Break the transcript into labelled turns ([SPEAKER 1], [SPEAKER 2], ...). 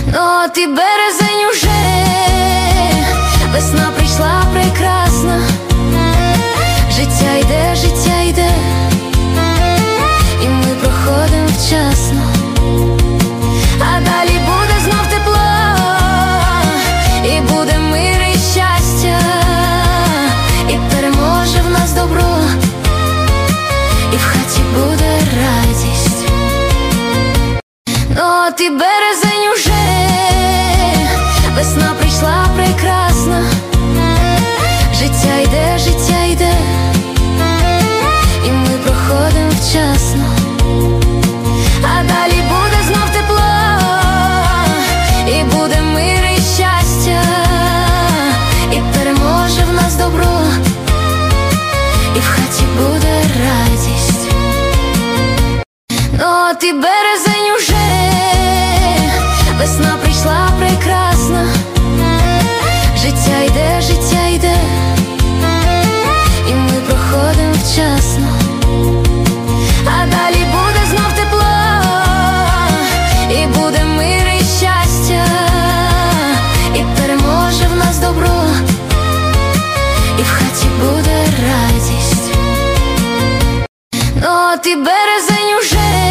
[SPEAKER 1] От і березень уже, весна прийшла прекрасна. Життя йде, і ми проходимо вчасно. А далі буде знов тепло, і буде мир і щастя, і переможе в нас добро, і в хаті буде радість. От і березень уже, весна прийшла прекрасна. Життя йде, і ми проходимо вчасно. А далі буде знов тепло, і буде мир і щастя, і переможе в нас добро, і в хаті буде радість. От і березень уже, весна прийшла прекрасна. Життя йде, і ми проходимо вчасно. А далі буде знов тепло, і буде мир і щастя, і переможе в нас добро, і в хаті буде радість. От і березень уже,